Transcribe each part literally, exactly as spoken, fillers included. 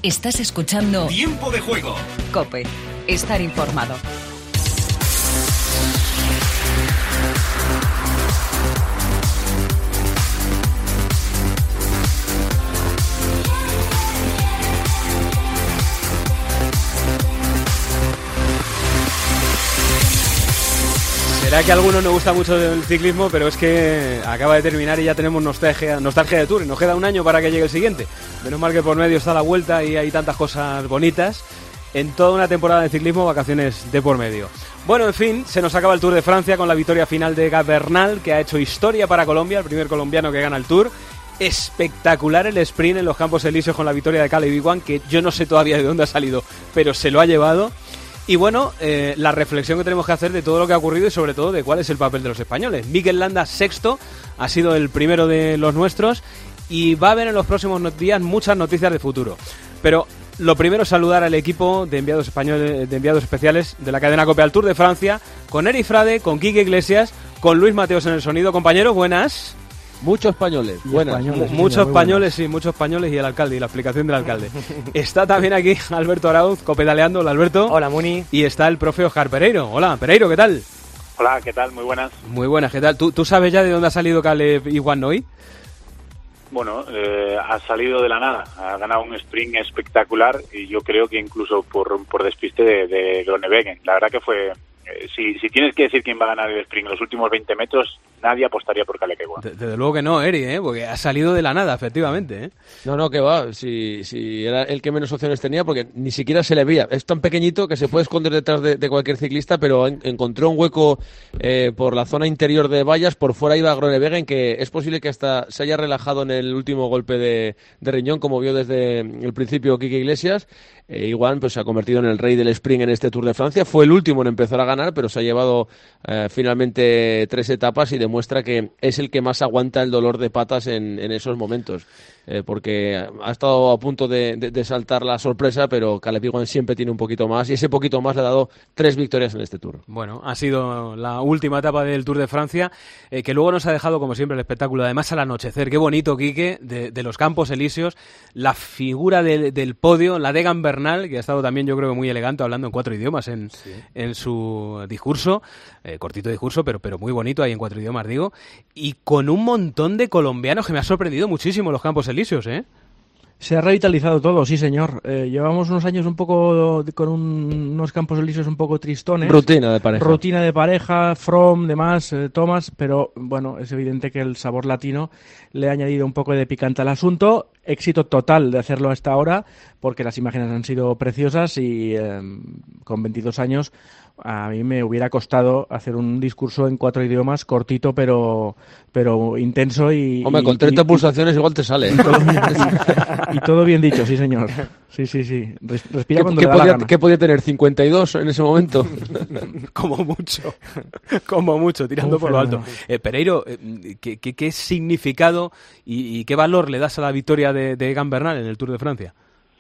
Estás escuchando Tiempo de Juego. COPE. Estar informado. Será que a algunos nos gusta mucho el ciclismo, pero es que acaba de terminar y ya tenemos nostalgia, nostalgia de Tour. Y nos queda un año para que llegue el siguiente. Menos mal que por medio está la vuelta y hay tantas cosas bonitas. En toda una temporada de ciclismo, vacaciones de por medio. Bueno, en fin, se nos acaba el Tour de Francia con la victoria final de Egan Bernal, que ha hecho historia para Colombia, el primer colombiano que gana el Tour. Espectacular el sprint en los Campos Elíseos con la victoria de Caleb Ewan, que yo no sé todavía de dónde ha salido, pero se lo ha llevado. Y bueno, eh, la reflexión que tenemos que hacer de todo lo que ha ocurrido y sobre todo de cuál es el papel de los españoles. Mikel Landa, sexto, ha sido el primero de los nuestros y va a haber en los próximos días muchas noticias de futuro. Pero lo primero es saludar al equipo de enviados españoles, de enviados especiales de la cadena COPE al Tour de Francia, con Eri Frade, con Quique Iglesias, con Luis Mateos en el sonido. Compañeros, buenas. Muchos españoles, buenas. Españoles, sí, muchos españoles, sí, muchos españoles y el alcalde, y la explicación del alcalde. Está también aquí Alberto Arauz, copedaleando. Hola, Alberto. Hola, Muni. Y está el profe Oscar Pereiro. Hola, Pereiro, ¿qué tal? Hola, ¿qué tal? Muy buenas. Muy buenas, ¿qué tal? ¿Tú, tú sabes ya de dónde ha salido Caleb Ewan hoy? Bueno, eh, ha salido de la nada, ha ganado un sprint espectacular y yo creo que incluso por, por despiste de, de Groenewegen. La verdad que fue... Eh, si, si tienes que decir quién va a ganar el sprint en los últimos veinte metros, nadie apostaría por Caleb Ewan. Desde, desde luego que no, Eri, ¿eh? Porque ha salido de la nada, efectivamente, ¿eh? No, no, que va, si, si era el que menos opciones tenía, porque ni siquiera se le veía. Es tan pequeñito que se puede esconder detrás de, de cualquier ciclista, pero en, encontró un hueco eh, por la zona interior de vallas, por fuera iba Groenewegen, que es posible que hasta se haya relajado en el último golpe de, de riñón, como vio desde el principio Quique Iglesias. Eh, Ewan pues, se ha convertido en el rey del sprint en este Tour de Francia. Fue el último en empezar a ganar, pero se ha llevado eh, finalmente tres etapas y demuestra que es el que más aguanta el dolor de patas en, en esos momentos. Eh, porque ha estado a punto de, de, de saltar la sorpresa, pero Caleb Ewan siempre tiene un poquito más y ese poquito más le ha dado tres victorias en este Tour. Bueno, ha sido la última etapa del Tour de Francia, eh, que luego nos ha dejado, como siempre, el espectáculo, además al anochecer. Qué bonito, Quique, de, de los Campos Elíseos, la figura de, del podio, la de Egan Bernal, que ha estado también, yo creo, muy elegante, hablando en cuatro idiomas en, sí. en su discurso, eh, cortito discurso, pero, pero muy bonito, ahí en cuatro idiomas, digo, y con un montón de colombianos que me ha sorprendido muchísimo los Campos Elíseos. ¿eh? Se ha revitalizado todo, sí señor. Eh, llevamos unos años un poco de, con un, unos Campos Elíseos un poco tristones. Rutina de pareja. Rutina de pareja, Froome, demás, eh, Thomas, pero bueno, es evidente que el sabor latino le ha añadido un poco de picante al asunto. Éxito total de hacerlo hasta ahora, porque las imágenes han sido preciosas y eh, con veintidós años a mí me hubiera costado hacer un discurso en cuatro idiomas, cortito pero pero intenso y... Hombre, y, con treinta y, pulsaciones igual te sale. Y todo, bien, y todo bien dicho, sí señor. Sí, sí, sí. Respira cuando ¿Qué, le da podía, la gana. ¿Qué podía tener? ¿cincuenta y dos en ese momento? Como mucho. Como mucho, tirando Un por lo alto. Eh, Pereiro, eh, ¿qué, qué, ¿qué significado y, y qué valor le das a la victoria de, de Egan Bernal en el Tour de Francia?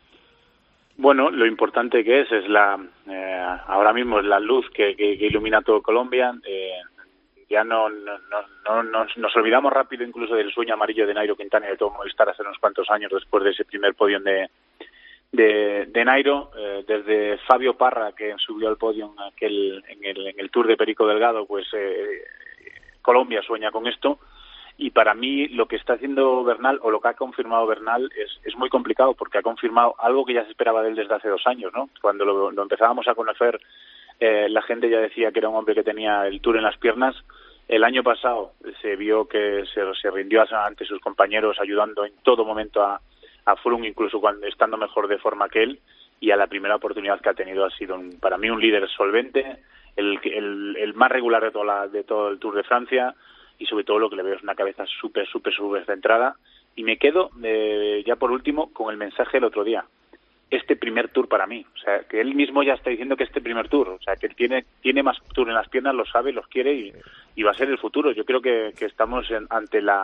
Bueno, lo importante que es, es la eh, ahora mismo es la luz que, que, que ilumina todo Colombia. Eh, ya no, no, no, no nos, nos olvidamos rápido incluso del sueño amarillo de Nairo Quintana y de todo Movistar hace unos cuantos años después de ese primer podio de, de, de Nairo. Eh, desde Fabio Parra, que subió al podio en, aquel, en, el, en el Tour de Perico Delgado, pues eh, Colombia sueña con esto. Y para mí lo que está haciendo Bernal, o lo que ha confirmado Bernal, es, es muy complicado, porque ha confirmado algo que ya se esperaba de él desde hace dos años, ¿no? Cuando lo, lo empezábamos a conocer, eh, la gente ya decía que era un hombre que tenía el Tour en las piernas. El año pasado se vio que se, se rindió ante sus compañeros, ayudando en todo momento a, a Froome, incluso cuando estando mejor de forma que él, y a la primera oportunidad que ha tenido ha sido, un, para mí, un líder solvente, el, el, el más regular de, toda la, de todo el Tour de Francia. Y sobre todo lo que le veo es una cabeza súper, súper, súper centrada. Y me quedo, eh, ya por último, con el mensaje del otro día. Este primer Tour para mí. O sea, que él mismo ya está diciendo que este primer Tour. O sea, que él tiene, tiene más Tour en las piernas, lo sabe, los quiere y, y va a ser el futuro. Yo creo que, que estamos en, ante la,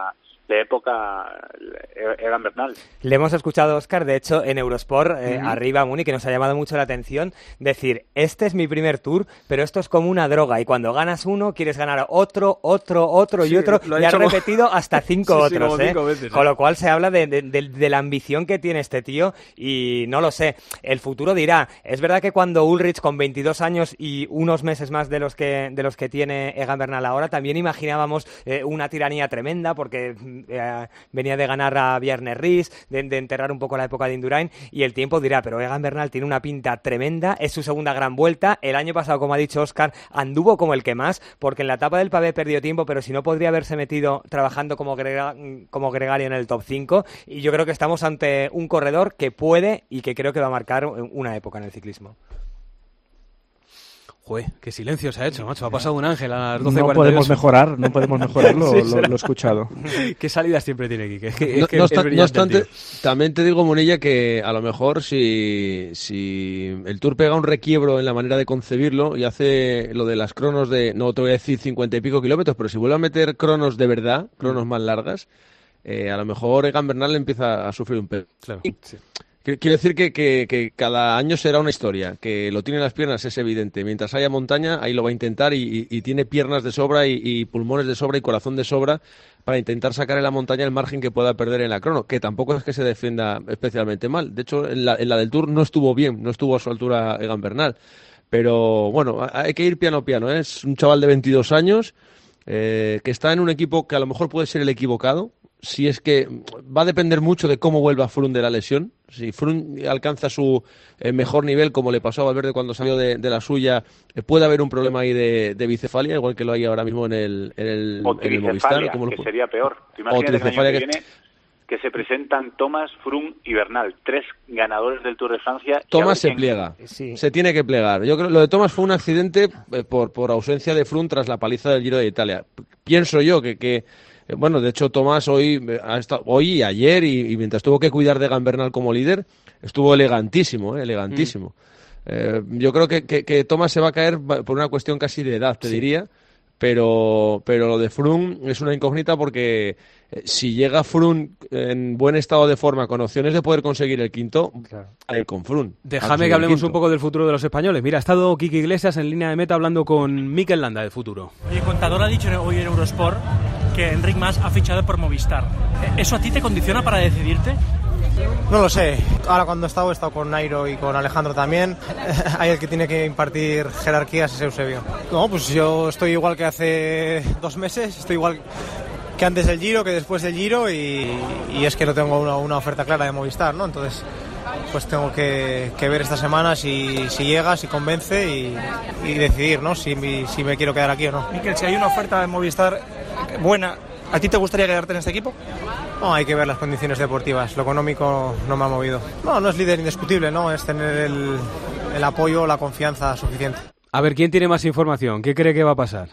de época Egan Bernal. Le hemos escuchado, Óscar, de hecho, en Eurosport, eh, Uh-huh. arriba a Muni, que nos ha llamado mucho la atención, decir, este es mi primer Tour, pero esto es como una droga, y cuando ganas uno, quieres ganar otro, otro, otro Sí, y otro, lo ha y has dicho como- repetido hasta cinco Sí, sí, otros, como ¿eh? cinco veces, Con ¿eh? lo cual se habla de, de, de, de la ambición que tiene este tío, y no lo sé, el futuro dirá. Es verdad que cuando Ulrich, con veintidós años y unos meses más de los que, de los que tiene Egan Bernal ahora, también imaginábamos eh, una tiranía tremenda, porque eh, venía de ganar a Bjarne Riis, de, de enterrar un poco la época de Indurain, y el tiempo dirá, pero Egan Bernal tiene una pinta tremenda, es su segunda gran vuelta, el año pasado, como ha dicho Óscar, anduvo como el que más, porque en la etapa del pavé perdió tiempo, pero si no podría haberse metido trabajando como, grega, como gregario en el top cinco, y yo creo que estamos ante un corredor que puede y que creo que va a marcar una época en el ciclismo. Joder, qué silencio se ha hecho, macho. Ha pasado un ángel a las doce No cuarenta y ocho. podemos mejorar, no podemos mejorar lo, Sí, lo, será. lo escuchado. Qué salidas siempre tiene Quique. Es que- No, es que no es obsta- no brillante el obstante, tío. también te digo, Monilla, que a lo mejor si, si el Tour pega un requiebro en la manera de concebirlo y hace lo de las cronos de, no te voy a decir cincuenta y pico kilómetros, pero si vuelve a meter cronos de verdad, cronos más largas, eh, a lo mejor Egan Bernal empieza a sufrir un pedo. Claro, sí. Qu- Quiero decir que, que, que cada año será una historia, que lo tiene en las piernas es evidente. Mientras haya montaña, ahí lo va a intentar y, y- y tiene piernas de sobra y, y pulmones de sobra y corazón de sobra para intentar sacar en la montaña el margen que pueda perder en la crono, que tampoco es que se defienda especialmente mal. De hecho, en la, en la del Tour no estuvo bien, no estuvo a su altura Egan Bernal. Pero bueno, ha- hay que ir piano a piano, ¿eh? Es un chaval de veintidós años eh, que está en un equipo que a lo mejor puede ser el equivocado. Si es que va a depender mucho de cómo vuelva Froome de la lesión. Si Froome alcanza su eh, mejor nivel, como le pasó a Valverde cuando salió de, de la suya, eh, puede haber un problema ahí de, de bicefalia, igual que lo hay ahora mismo en el, en el, O en el Movistar. tricefalia, como lo que pu- sería peor. Te O imaginas el año tricefalia que que- viene que se presentan Thomas, Froome y Bernal, tres ganadores del Tour de Francia. y a ver Thomas se quién- pliega, Sí. se tiene que plegar. Yo creo lo de Thomas fue un accidente eh, por, por ausencia de Froome tras la paliza del Giro de Italia. P- Pienso yo que, que eh, bueno, de hecho Thomas hoy, eh, ha estado, hoy y ayer, y, y mientras tuvo que cuidar de Egan Bernal como líder, estuvo elegantísimo, eh, elegantísimo. Eh, yo creo que, que, que Thomas se va a caer va- por una cuestión casi de edad, te diría. Pero, pero lo de Froome es una incógnita porque eh, si llega Froome en buen estado de forma, con opciones de poder conseguir el quinto, a ir con Froome. a Déjame conseguir que el hablemos quinto. un poco del futuro de los españoles. Mira, ha estado Quique Iglesias en línea de meta hablando con Mikel Landa del futuro. El contador ha dicho hoy en Eurosport que Enric Mas ha fichado por Movistar. ¿Eso a ti te condiciona para decidirte? No lo sé. Ahora cuando he estado, he estado con Nairo y con Alejandro también. Hay el que tiene que impartir jerarquías, es Eusebio. No, pues yo estoy igual que hace dos meses, estoy igual que antes del Giro, que después del Giro, y, y es que no tengo una, una oferta clara de Movistar, ¿no? Entonces, pues tengo que, que ver esta semana si, si llega, si convence y, y decidir, ¿no? Si, mi- si me quiero quedar aquí o no. Miquel, si hay una oferta de Movistar buena, ¿a ti te gustaría quedarte en este equipo? No, hay que ver las condiciones deportivas. Lo económico no me ha movido. No, no es líder indiscutible, ¿no? Es tener el, el apoyo, la confianza suficiente. A ver, ¿quién tiene más información? ¿Qué cree que va a pasar?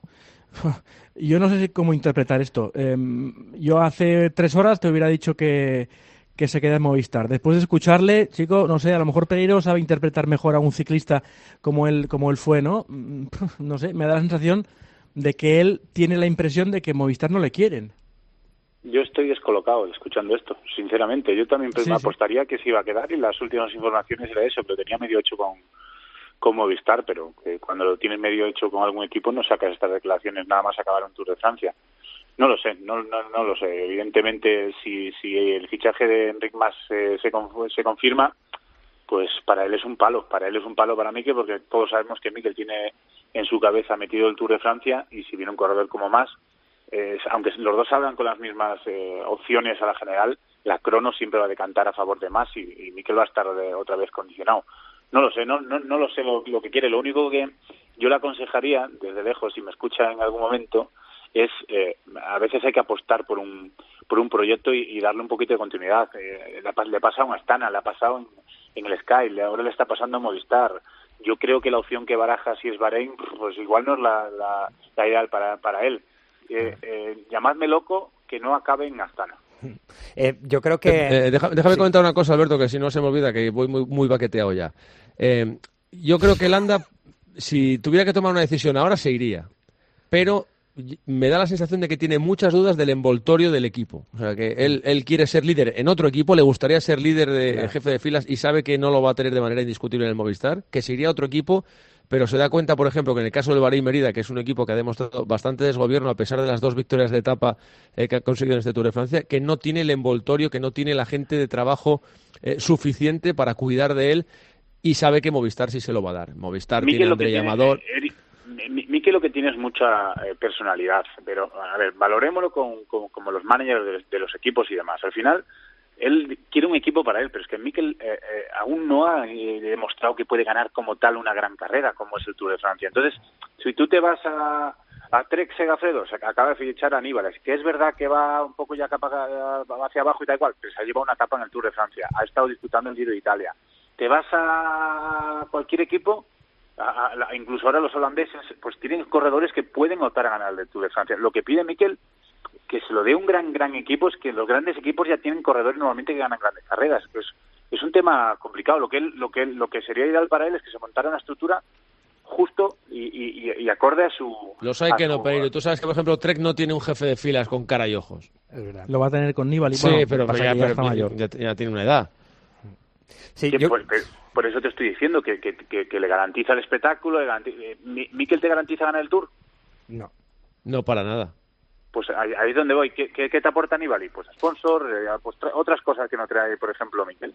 Yo no sé si cómo interpretar esto. Eh, yo hace tres horas te hubiera dicho que, que se queda en Movistar. Después de escucharle, chico, no sé, a lo mejor Pereiro sabe interpretar mejor a un ciclista como él, como él fue, ¿no? Mm, No sé, me da la sensación de que él tiene la impresión de que Movistar no le quieren. Yo estoy descolocado escuchando esto, sinceramente. Yo también pues, Sí, me sí. apostaría que se iba a quedar y las últimas informaciones era eso, pero tenía medio hecho con, con Movistar, pero que cuando lo tienes medio hecho con algún equipo no sacas estas declaraciones nada más acabar un Tour de Francia. No lo sé, no no, no lo sé. Evidentemente, si, si el fichaje de Enric Mas eh, se, conf- se confirma, pues para él es un palo, para él es un palo para Mikel, porque todos sabemos que Mikel tiene en su cabeza metido el Tour de Francia y si viene un corredor como Mas, eh, aunque los dos salgan con las mismas eh, opciones a la general, la crono siempre va a decantar a favor de Mas y, y Mikel va a estar de, otra vez condicionado. No lo sé, no no, no lo sé lo, lo que quiere. Lo único que yo le aconsejaría, desde lejos, si me escucha en algún momento, es eh, a veces hay que apostar por un por un proyecto y, y darle un poquito de continuidad. Eh, le, le ha pasado a Astana, le ha pasado en, en el Sky, le, ahora le está pasando a Movistar. Yo creo que la opción que baraja si es Bahrein, pues igual no es la, la, la ideal para, para él. Eh, eh, llamadme loco que no acabe en Astana. Eh, yo creo que... Eh, eh, deja- déjame sí. comentar una cosa, Alberto, que si no se me olvida, que voy muy, muy baqueteado ya. Eh, yo creo que Landa, si tuviera que tomar una decisión ahora, se iría. Pero me da la sensación de que tiene muchas dudas del envoltorio del equipo. O sea, que él, él quiere ser líder en otro equipo, le gustaría ser líder de claro. jefe de filas y sabe que no lo va a tener de manera indiscutible en el Movistar, que se iría a otro equipo, pero se da cuenta, por ejemplo, que en el caso del Bahrein Merida, que es un equipo que ha demostrado bastante desgobierno a pesar de las dos victorias de etapa eh, que ha conseguido en este Tour de Francia, que no tiene el envoltorio, que no tiene la gente de trabajo eh, suficiente para cuidar de él, y sabe que Movistar sí se lo va a dar. Movistar Mikel, tiene a André Amador. Mikel lo que tiene es mucha eh, personalidad, pero a ver, valorémoslo con, con, como los managers de, de los equipos y demás. Al final, él quiere un equipo para él, pero es que Mikel eh, eh, aún no ha eh, demostrado que puede ganar como tal una gran carrera, como es el Tour de Francia. Entonces, si tú te vas a, a Trek Segafredo, o sea, que acaba de fichar a Aníbal, que es verdad que va un poco ya capa, hacia abajo y tal cual, pero se ha llevado una etapa en el Tour de Francia, ha estado disputando el Giro de Italia. Te vas a cualquier equipo, a, a, incluso ahora los holandeses, pues tienen corredores que pueden optar a ganar el Tour de Francia. Lo que pide Mikel, que se lo dé un gran gran equipo, es que los grandes equipos ya tienen corredores normalmente que ganan grandes carreras. Pues es un tema complicado. Lo que él, lo que él, lo que sería ideal para él es que se montara una estructura justo y, y, y acorde a su... Los hay que no, Pereiro. Tú sabes que, por ejemplo, Trek no tiene un jefe de filas con cara y ojos. Es verdad. Lo va a tener con Nibali. Sí, bueno, pero, pero, ya, ya, pero está mayor. Ya, ya tiene una edad. Sí, que yo... por, por eso te estoy diciendo que, que, que, que le garantiza el espectáculo. Le garantiza... ¿Mikel te garantiza ganar el Tour? No. No, para nada. Pues ahí, ahí es donde voy. ¿Qué, qué, qué te aporta Nibali? Pues sponsor, eh, pues tra- otras cosas que no trae, por ejemplo, Mikel.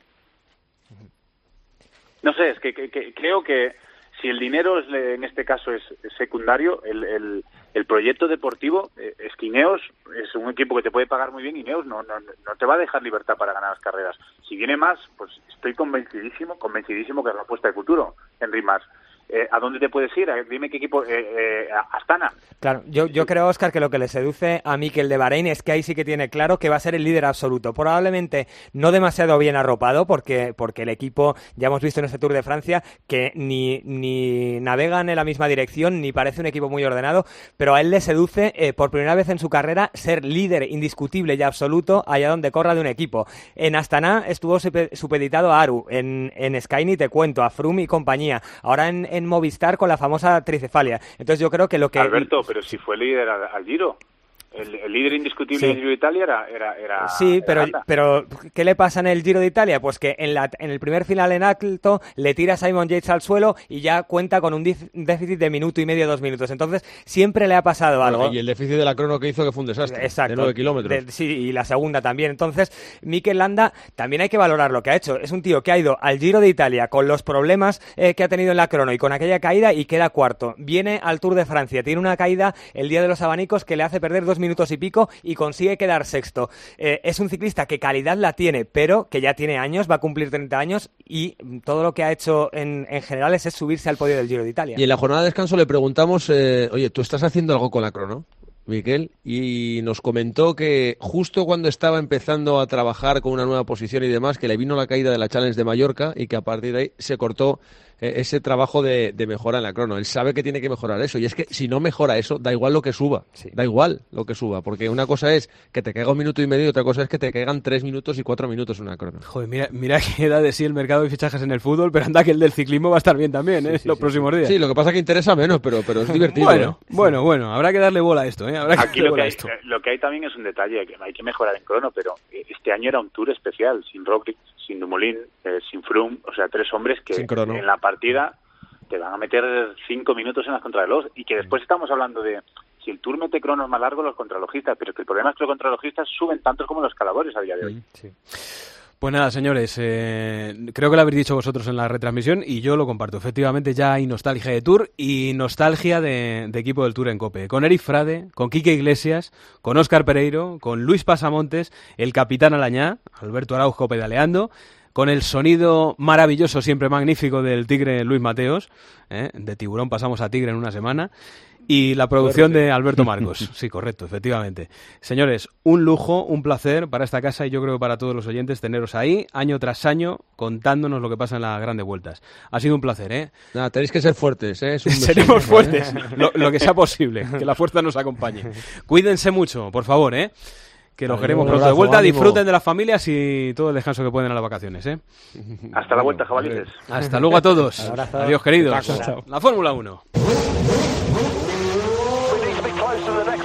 No sé, es que, que, que creo que si el dinero es, en este caso es secundario, el, el, el proyecto deportivo, eh, es que Ineos es un equipo que te puede pagar muy bien. Ineos no, no, no te va a dejar libertad para ganar las carreras. Si viene más, pues estoy convencidísimo, convencidísimo que es la apuesta de futuro, Henry Mas. Eh, ¿A dónde te puedes ir? Dime qué equipo. Eh, eh, Astana. Claro, yo, yo creo, Óscar, que lo que le seduce a Mikel de Bahrein es que ahí sí que tiene claro que va a ser el líder absoluto. Probablemente no demasiado bien arropado, porque, porque el equipo, ya hemos visto en este Tour de Francia, que ni, ni navegan en la misma dirección, ni parece un equipo muy ordenado, pero a él le seduce, eh, por primera vez en su carrera, ser líder indiscutible y absoluto allá donde corra de un equipo. En Astana estuvo supeditado a Aru, en, en Sky ni te cuento, a Froome y compañía. Ahora en, en Movistar con la famosa tricefalia. Entonces yo creo que lo que... Alberto, pero si fue líder al, al Giro. El, el líder indiscutible sí. del Giro de Italia era... era, era sí, pero, era pero ¿qué le pasa en el Giro de Italia? Pues que en, la, en el primer final en alto le tira a Simon Yates al suelo y ya cuenta con un dif- déficit de minuto y medio, dos minutos. Entonces siempre le ha pasado algo. Bueno, y el déficit de la crono que hizo que fue un desastre. Exacto. De nueve kilómetros. De, sí, y la segunda también. Entonces, Mikel Landa también hay que valorar lo que ha hecho. Es un tío que ha ido al Giro de Italia con los problemas eh, que ha tenido en la crono y con aquella caída y queda cuarto. Viene al Tour de Francia, tiene una caída el día de los abanicos que le hace perder dos minutos y pico y consigue quedar sexto. Eh, es un ciclista que calidad la tiene, pero que ya tiene años, va a cumplir treinta años y todo lo que ha hecho en, en general es, es subirse al podio del Giro de Italia. Y en la jornada de descanso le preguntamos, eh, oye, ¿tú estás haciendo algo con la crono, Mikel? Y nos comentó que justo cuando estaba empezando a trabajar con una nueva posición y demás, que le vino la caída de la Challenge de Mallorca y que a partir de ahí se cortó eh, ese trabajo de, de mejora en la crono. Él sabe que tiene que mejorar eso, y es que si no mejora eso, da igual lo que suba, sí. da igual lo que suba, porque una cosa es que te caiga un minuto y medio y otra cosa es que te caigan tres minutos y cuatro minutos en una crono. Joder, mira, mira que da de sí el mercado de fichajes en el fútbol, pero anda que el del ciclismo va a estar bien también, ¿eh? Sí, sí, los sí, próximos días. Sí, lo que pasa es que interesa menos, pero, pero es divertido. Bueno, ¿eh? bueno, bueno, habrá que darle bola a esto, ¿eh? Habrá que Aquí darle lo que, bola hay, a esto. lo que hay también es un detalle, que hay que mejorar en crono, pero este año era un Tour especial, sin Roglic, sin Dumoulin, eh, sin Froome, o sea, tres hombres que en la partida te van a meter cinco minutos en las contrarreloj, y que después estamos hablando de si el Tour mete cronos más largos los contrarrelojistas, pero que el problema es que los contrarrelojistas suben tantos como los escaladores a día de hoy. Sí. Pues nada, señores, eh, creo que lo habéis dicho vosotros en la retransmisión y yo lo comparto. Efectivamente ya hay nostalgia de Tour y nostalgia de, de equipo del Tour en COPE. Con Eric Frade, con Quique Iglesias, con Óscar Pereiro, con Luis Pasamontes, el capitán Alañá, Alberto Araujo pedaleando, con el sonido maravilloso, siempre magnífico del tigre Luis Mateos, ¿eh? De tiburón pasamos a tigre en una semana, y la producción de Alberto Marcos. Sí, correcto, efectivamente. Señores, un lujo, un placer para esta casa y yo creo que para todos los oyentes teneros ahí, año tras año, contándonos lo que pasa en las grandes vueltas. Ha sido un placer, ¿eh? Nada, tenéis que ser fuertes, ¿eh? Seremos fuertes, lo, lo que sea posible, que la fuerza nos acompañe. Cuídense mucho, por favor, ¿eh? Que los queremos pronto de vuelta, ánimo. Disfruten de las familias y todo el descanso que pueden a las vacaciones, ¿eh? Hasta la vuelta, javalices. Hasta luego a todos. Adiós, queridos. La Fórmula uno.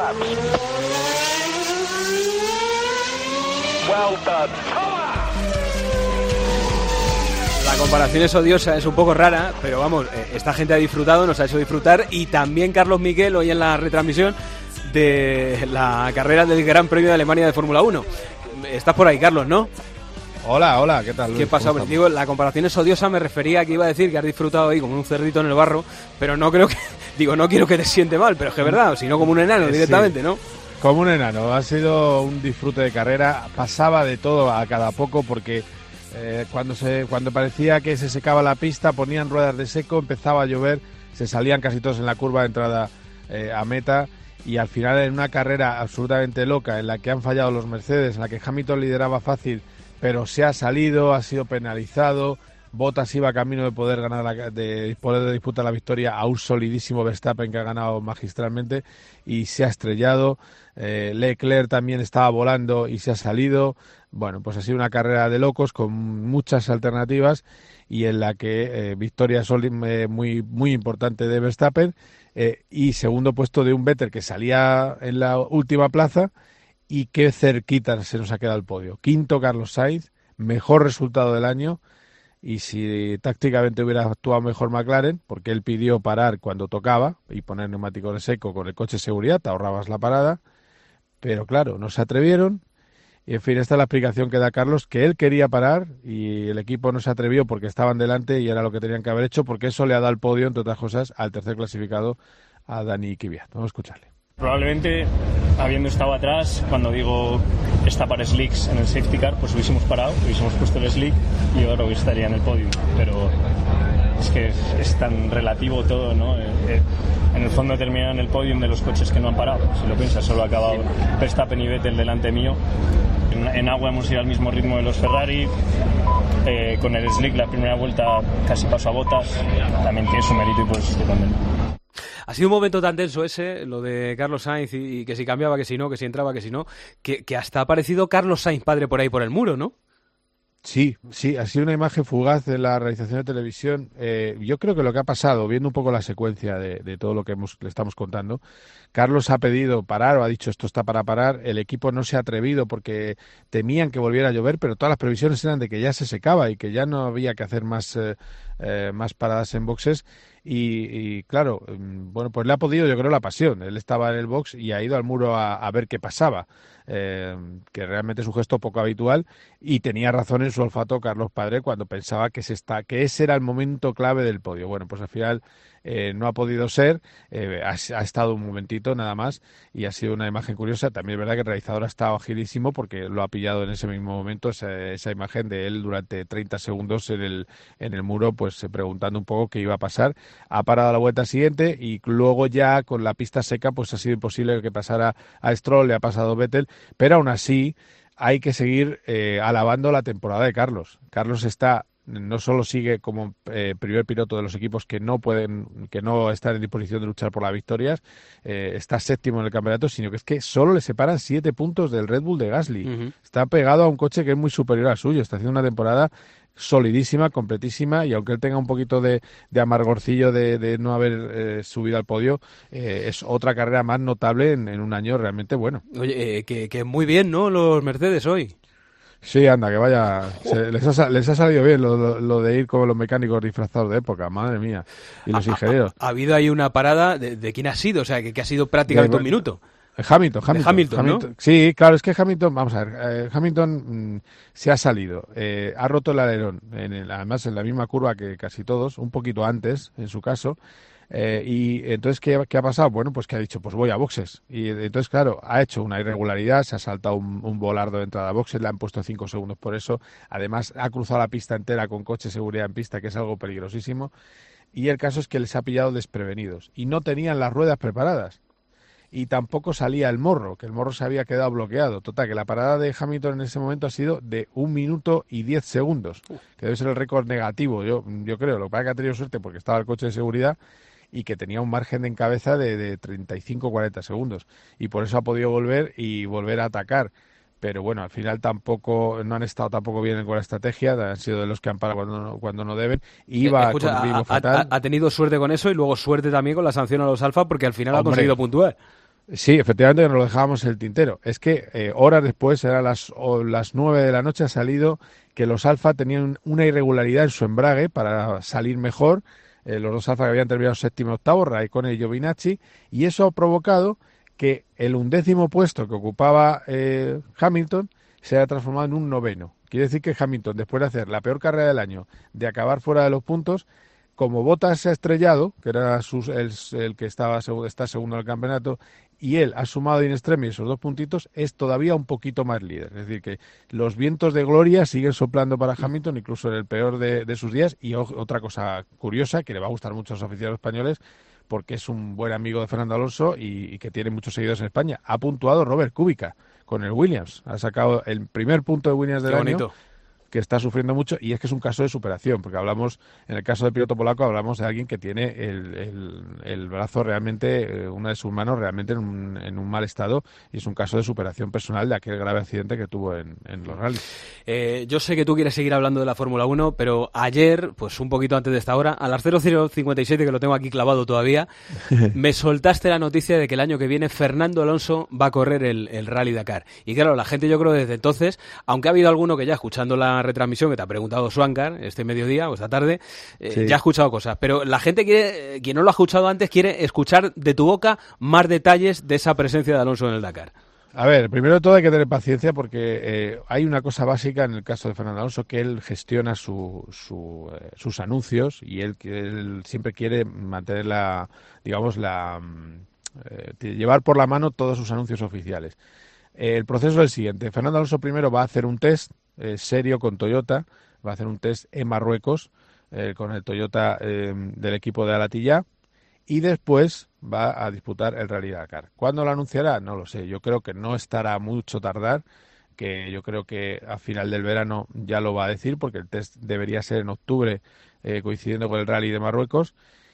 laps. Well done. La comparación es odiosa, es un poco rara, pero vamos, esta gente ha disfrutado, nos ha hecho disfrutar, y también Carlos Miquel hoy en la retransmisión de la carrera del Gran Premio de Alemania de Fórmula uno. Estás por ahí, Carlos, ¿no? Hola, hola, ¿qué tal, Luis? ¿Qué pasa? Hombre, digo, la comparación es odiosa, me refería a que iba a decir que has disfrutado ahí como un cerdito en el barro, pero no creo que, digo, no quiero que te siente mal, pero es que es verdad, sino como un enano sí, directamente, ¿no? Como un enano, ha sido un disfrute de carrera, pasaba de todo a cada poco porque eh, cuando se cuando parecía que se secaba la pista, ponían ruedas de seco, empezaba a llover, se salían casi todos en la curva de entrada eh, a meta, y al final en una carrera absolutamente loca en la que han fallado los Mercedes, en la que Hamilton lideraba fácil, pero se ha salido, ha sido penalizado, Bottas iba camino de poder ganar la, de poder disputar la victoria a un solidísimo Verstappen que ha ganado magistralmente y se ha estrellado. eh, Leclerc también estaba volando y se ha salido. Bueno, pues ha sido una carrera de locos con muchas alternativas y en la que eh, victoria eh, muy muy importante de Verstappen eh, y segundo puesto de un Vettel que salía en la última plaza. Y qué cerquita se nos ha quedado el podio. Quinto Carlos Sainz, mejor resultado del año, y si tácticamente hubiera actuado mejor McLaren, porque él pidió parar cuando tocaba y poner neumáticos de seco con el coche de seguridad, te ahorrabas la parada, pero claro, no se atrevieron, y en fin, esta es la explicación que da Carlos, que él quería parar y el equipo no se atrevió porque estaban delante y era lo que tenían que haber hecho, porque eso le ha dado el podio, entre otras cosas, al tercer clasificado, a Dani Kvyat. Vamos a escucharle. Probablemente, habiendo estado atrás, cuando digo destapar slicks en el safety car, pues hubiésemos parado, hubiésemos puesto el slick y ahora hoy estaría en el podio. Pero es que es tan relativo todo, ¿no? Eh, eh, en el fondo he terminado en el podium de los coches que no han parado. Si lo piensas, solo ha acabado Verstappen y Vettel delante mío. En, en agua hemos ido al mismo ritmo de los Ferrari. Eh, con el slick la primera vuelta casi pasó a Bottas. También tiene su mérito y pues estoy contento. Ha sido un momento tan tenso ese, lo de Carlos Sainz, y, y que si cambiaba, que si no, que si entraba, que si no, que, que hasta ha aparecido Carlos Sainz padre por ahí por el muro, ¿no? Sí, sí, ha sido una imagen fugaz de la realización de televisión. Eh, yo creo que lo que ha pasado, viendo un poco la secuencia de, de todo lo que hemos, le estamos contando, Carlos ha pedido parar o ha dicho esto está para parar, el equipo no se ha atrevido porque temían que volviera a llover, pero todas las previsiones eran de que ya se secaba y que ya no había que hacer más, eh, eh, más paradas en boxes. Y, y claro, bueno, pues le ha podido, yo creo, la pasión. Él estaba en el box y ha ido al muro a, a ver qué pasaba, eh, que realmente es un gesto poco habitual, y tenía razón en su olfato Carlos Padre cuando pensaba que, se está, que ese era el momento clave del podio. Bueno, pues al final eh, no ha podido ser, eh, ha, ha estado un momentito nada más y ha sido una imagen curiosa. También es verdad que el realizador ha estado agilísimo porque lo ha pillado en ese mismo momento, esa, esa imagen de él durante treinta segundos en el, en el muro, pues preguntando un poco qué iba a pasar. Ha parado la vuelta siguiente y luego ya con la pista seca pues ha sido imposible que pasara a Stroll, le ha pasado Vettel, pero aún así hay que seguir eh, alabando la temporada de Carlos. Carlos está no solo sigue como eh, primer piloto de los equipos que no pueden, que no están en disposición de luchar por las victorias, eh, está séptimo en el campeonato, sino que es que solo le separan siete puntos del Red Bull de Gasly. Uh-huh. Está pegado a un coche que es muy superior al suyo, está haciendo una temporada solidísima, completísima, y aunque él tenga un poquito de, de amargorcillo de, de no haber eh, subido al podio, eh, es otra carrera más notable en, en un año realmente bueno. Oye, eh, que, que muy bien, ¿no?, los Mercedes hoy. Sí, anda, que vaya, se, les, ha, les ha salido bien lo, lo, lo de ir con los mecánicos disfrazados de época, madre mía, y los ingenieros. Ha, ha, ha habido ahí una parada, de, de quién ha sido, o sea, que, que ha sido prácticamente de, un minuto. Hamilton, Hamilton, Hamilton, Hamilton, ¿no? Sí, claro, es que Hamilton, vamos a ver, eh, Hamilton mmm, se ha salido, eh, ha roto el alerón, en el, además en la misma curva que casi todos, un poquito antes, en su caso. Eh, y entonces, ¿qué, ¿qué ha pasado? Bueno, pues que ha dicho, pues voy a boxes. Y entonces, claro, ha hecho una irregularidad, se ha saltado un, un volardo de entrada a boxes, le han puesto cinco segundos por eso. Además, ha cruzado la pista entera con coche de seguridad en pista, que es algo peligrosísimo. Y el caso es que les ha pillado desprevenidos. Y no tenían las ruedas preparadas. Y tampoco salía el morro, que el morro se había quedado bloqueado. Total, que la parada de Hamilton en ese momento ha sido de un minuto y diez segundos, que debe ser el récord negativo, yo, yo creo. Lo que pasa es que ha tenido suerte porque estaba el coche de seguridad y que tenía un margen de encabeza de, de treinta y cinco a cuarenta segundos. Y por eso ha podido volver y volver a atacar. Pero bueno, al final tampoco no han estado tampoco bien con la estrategia, han sido de los que han parado cuando no, cuando no deben. Iba eh, escucha, con ritmo ha, fatal. Ha, ha tenido suerte con eso y luego suerte también con la sanción a los Alfa porque al final Hombre. ha conseguido puntuar. Sí, efectivamente que nos lo dejábamos en el tintero. Es que eh, horas después, eran las, o las nueve de la noche, ha salido que los Alfa tenían una irregularidad en su embrague para salir mejor. Eh, los dos Alfa que habían terminado séptimo y octavo, Raikkonen y Giovinazzi, y eso ha provocado que el undécimo puesto que ocupaba eh, Hamilton se haya transformado en un noveno. Quiere decir que Hamilton, después de hacer la peor carrera del año, de acabar fuera de los puntos, como Bottas se ha estrellado, que era sus, el, el que estaba está segundo en el campeonato, y él ha sumado in extremis esos dos puntitos, es todavía un poquito más líder. Es decir, que los vientos de gloria siguen soplando para Hamilton, incluso en el peor de, de sus días. Y o, otra cosa curiosa, que le va a gustar mucho a los aficionados españoles, porque es un buen amigo de Fernando Alonso y, y que tiene muchos seguidores en España. Ha puntuado Robert Kubica con el Williams. Ha sacado el primer punto de Williams del Qué año. bonito. Que está sufriendo mucho, y es que es un caso de superación, porque hablamos, en el caso del piloto polaco, hablamos de alguien que tiene el, el, el brazo realmente, eh, una de sus manos realmente en un, en un mal estado, y es un caso de superación personal de aquel grave accidente que tuvo en, en los rallies. Eh, yo sé que tú quieres seguir hablando de la Fórmula uno, pero ayer, pues un poquito antes de esta hora, a las cero cero cincuenta y siete, que lo tengo aquí clavado todavía, me soltaste la noticia de que el año que viene Fernando Alonso va a correr el, el Rally Dakar. Y claro, la gente, yo creo desde entonces, aunque ha habido alguno que ya escuchando la retransmisión que te ha preguntado Swankar este mediodía o esta tarde, eh, Sí. ya ha escuchado cosas, pero la gente quiere, eh, quien no lo ha escuchado antes, quiere escuchar de tu boca más detalles de esa presencia de Alonso en el Dakar. A ver, primero de todo hay que tener paciencia, porque eh, hay una cosa básica en el caso de Fernando Alonso, que él gestiona su, su, eh, sus anuncios, y él, que él siempre quiere mantener la, digamos, la eh, llevar por la mano todos sus anuncios oficiales. Eh, el proceso es el siguiente. Fernando Alonso primero va a hacer un test eh, serio con Toyota, va a hacer un test en Marruecos eh, con el Toyota eh, del equipo de Alatilla, y después va a disputar el Rally Dakar. ¿Cuándo lo anunciará? No lo sé. Yo creo que no estará mucho tardar, que yo creo que a final del verano ya lo va a decir, porque el test debería ser en octubre, eh, coincidiendo con el Rally de Marruecos.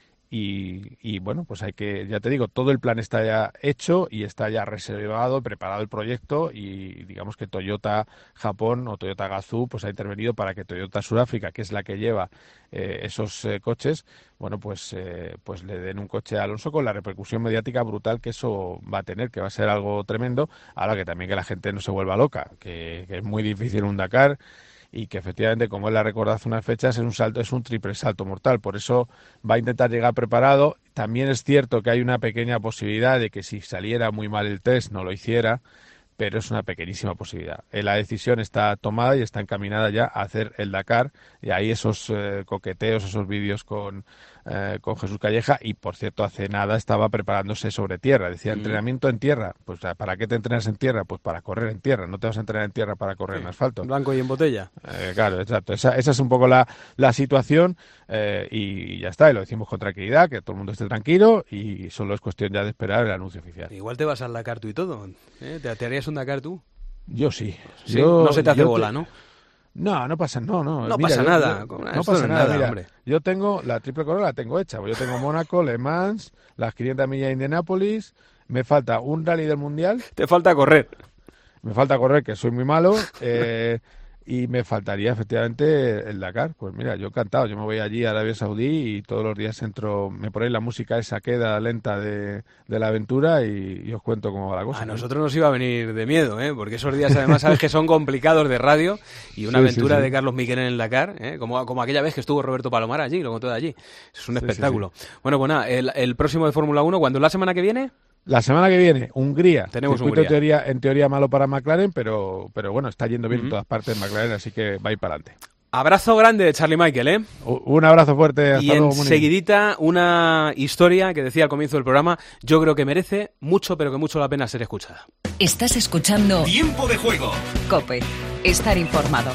Y, y bueno, pues hay que, ya te digo, todo el plan está ya hecho y está ya reservado, preparado el proyecto, y digamos que Toyota Japón o Toyota Gazoo pues ha intervenido para que Toyota Sudáfrica, que es la que lleva eh, esos eh, coches, bueno, pues eh, pues le den un coche a Alonso, con la repercusión mediática brutal que eso va a tener, que va a ser algo tremendo. Ahora que también que la gente no se vuelva loca, que, que es muy difícil un Dakar, y que efectivamente, como él ha recordado hace unas fechas, es un salto, es un triple salto mortal. Por eso va a intentar llegar preparado. También es cierto que hay una pequeña posibilidad de que si saliera muy mal el test no lo hiciera, pero es una pequeñísima posibilidad. Eh, la decisión está tomada y está encaminada ya a hacer el Dakar, y ahí esos eh, coqueteos, esos vídeos con, eh, con Jesús Calleja. Y por cierto, hace nada estaba preparándose sobre tierra, decía, Mm. entrenamiento en tierra. Pues ¿para qué te entrenas en tierra? Pues para correr en tierra, no te vas a entrenar en tierra para correr en asfalto. Blanco y en botella. Eh, claro, exacto. Esa, esa es un poco la, la situación, eh, y ya está, y lo decimos con tranquilidad, que todo el mundo esté tranquilo, y solo es cuestión ya de esperar el anuncio oficial. Igual te vas al Dakar tú y todo. ¿eh? ¿Te, te harías un Dakar tú? Yo sí. Sí, Yo- no se te hace yo bola, ¿no? No, no pasa, no, no. No Mira, pasa yo- nada. yo- Con- no esto pasa no es nada, nada, mira. hombre. Yo tengo la triple corona, la tengo hecha. Yo tengo Mónaco, Le Mans, las quinientas millas de Indianápolis. Me falta un rally del Mundial. Te falta correr. Me falta correr, que soy muy malo. eh, y me faltaría efectivamente el Dakar. Pues mira, yo encantado. Yo me voy allí a Arabia Saudí y todos los días entro, me ponéis la música esa queda lenta de, de la aventura, y, y os cuento cómo va la cosa. A ¿no? nosotros nos iba a venir de miedo, ¿eh? Porque esos días además sabes que son complicados de radio, y una Sí, aventura sí, sí. de Carlos Miquel en el Dakar, ¿eh? como, como aquella vez que estuvo Roberto Palomar allí, lo contó de allí. Es un Sí, sí, espectáculo. Bueno, pues nada, el, el próximo de Fórmula uno, ¿cuándo es la semana que viene? La semana que viene, Hungría. Tenemos Circuito Hungría. En teoría, en teoría malo para McLaren, pero, pero bueno, está yendo bien Ujú. en todas partes McLaren, así que va a ir para adelante. Abrazo grande de Charlie Michael, ¿eh? U- Un abrazo fuerte, hasta Y luego, Muni. enseguidita una historia que decía al comienzo del programa, yo creo que merece mucho, pero que mucho la pena ser escuchada. Estás escuchando Tiempo de juego. COPE. Estar informado.